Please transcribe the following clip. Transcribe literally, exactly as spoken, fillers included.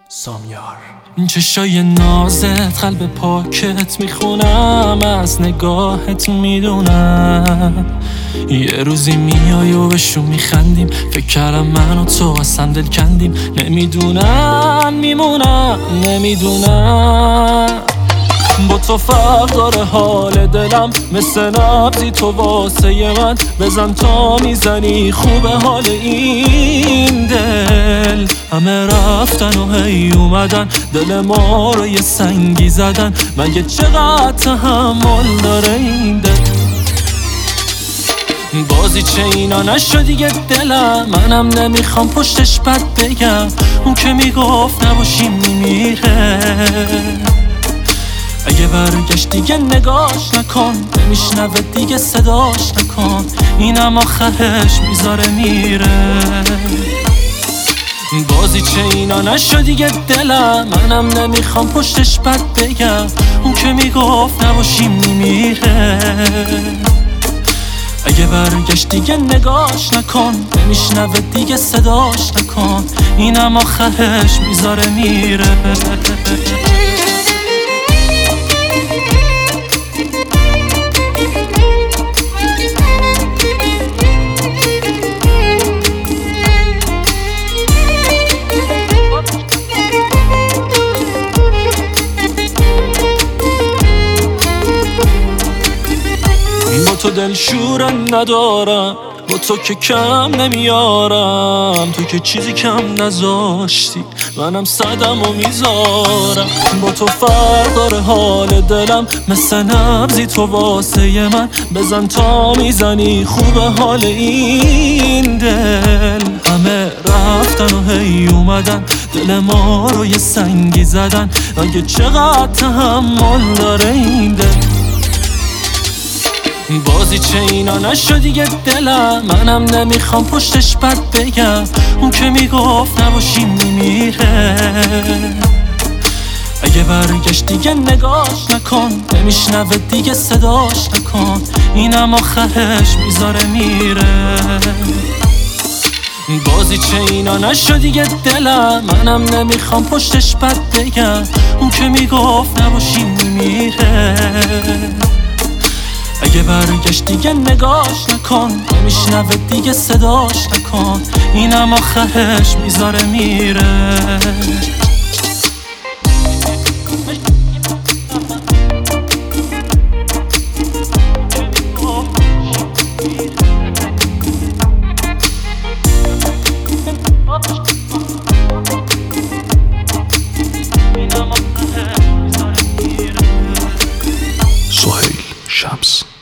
سامیار. این چشای نازت قلب پاکت میخونم، از نگاهت میدونم یه روزی میای و بهشون میخندیم. فکر کردم من و تو اصلا دل کندیم. نمیدونم میمونم نمیدونم با تو فرق داره حال دلم، مثل نبضی تو واسه من. بزن تا میزنی خوب حال این دل. همه رفتن و هی اومدن، دل ما رو یه سنگی زدن. مگه چقدر تحمل داره این دل؟ بازی چه اینا نشد دیگه دلم، منم نمیخوام پشتش بد بگم. اون که میگفت نباشیم میمیره، اگه برگشت دیگه نگاش نکن. نمیشنوه دیگه صداش نکن، اینم آخرش میذاره میره. بازی چه اینا نشد دیگه دلم، منم نمیخوام پشتش بد بگم. اون که میگفت نباشیم میمیره، اگه برگشت دیگه نگاش نکن. نمیشنوه دیگه صداش نکن، اینم آخرش میذاره میره. با تو دل شور ندارم، با تو که کم نمیارم. تو که چیزی کم نذاشتی، منم صدم و میذارم. با تو فرق داره حال دلم، مثل نبضی تو واسه من. بزن تا میزنی خوب حال این دل. همه رفتن و هی اومدن، دل ما رو یه سنگی زدن. اگه چقدر تحمل داره این دل؟ بازی چه اینا نشد دیگه دلم، منم نمیخوام پشتش بد بگم. اون که میگفت نباشیم میمیره، اگه برگشت دیگه نگاش نکن. نمیشنوه دیگه صداش نکن، اینم آخرش میذاره میره. بازی چه اینا نشد دیگه دلم، منم نمیخوام پشتش بد بگم. اون که میگفت نباشیم میمیره، اگه برگشت دیگه نگاش نکن. نمیشنوه دیگه صداش نکن، اینم آخرش میذاره میره. سهیل شمس.